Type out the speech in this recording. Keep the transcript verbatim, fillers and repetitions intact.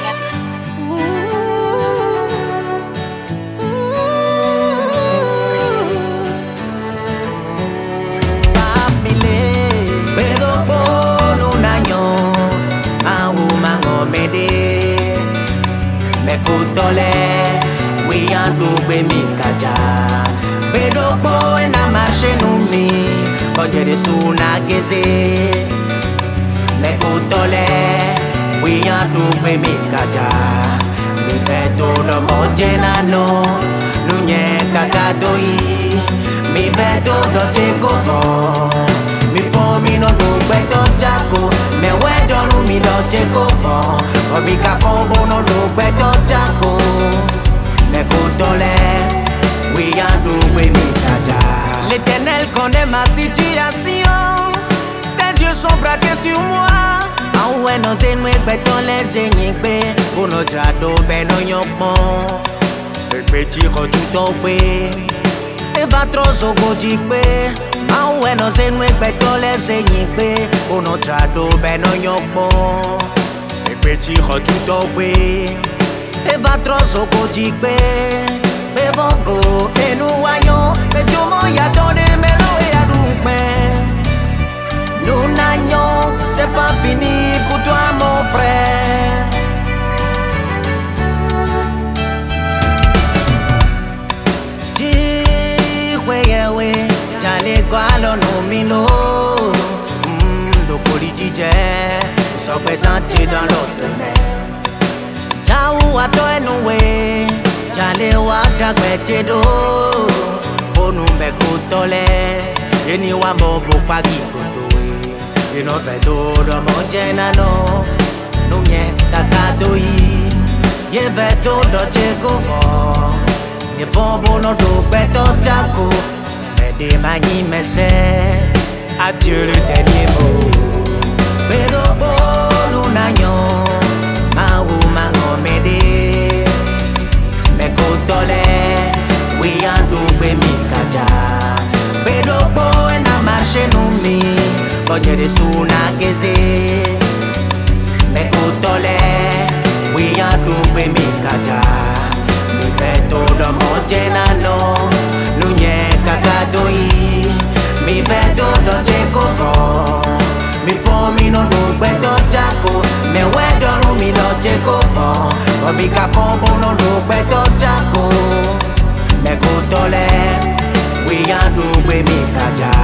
We are doing me kaja. Bedo boy na machine mi, konje de suna geze. Me kutole, we are doing me kaja. Me vedo no mojena no, lunye kakadoi. Me vedo do cheko fo, me fo mi no do bedo jako. Me wedo no mi do cheko fo, obika fo bono do bedo jako. We are doing me. L'Éternel connaît ma situation. Ses yeux sont braqués sur moi. En ouais nos ennemis béton les ennemis. Pour notre jado ben on yopon. Le petit rodu topé. Et va trop so gojikbe. En ouais nos ennemis béton les ennemis. Pour notre jado ben on yopon. Le petit rodu topé. E va trozo gojikbe, be bongo, e nou wayon, be jomo ya donne melo e ya doupe. Nous n'agnon, c'est pas fini pour toi mon frère. Di weye we, jale kwa lo no milo. Do politije, so présenter dans l'autre mer. Jaou ato enoué, jale wa jagwete do. Onu me kutole, eni wa mobo pagi kutoe. Eno pedo do mojena no, numye kakadoi. Ye vedo do cheko mo, ye fombo no do beto jako. Me de mani me se, adieu le dernier mot. Bedo bo lunanyo. We are doing me kaja. Bedo boy na machine mi, konje de suna geze. Me kutole, we are doing me kaja. Mi vedo do mojena no, lunye kakadoi. Mi vedo do cheko fo, mi fo mi no do bedo jako. Me wedo no mi do cheko fo, obika fo bono do bedo jako. Me kutole, we are doing me kaja.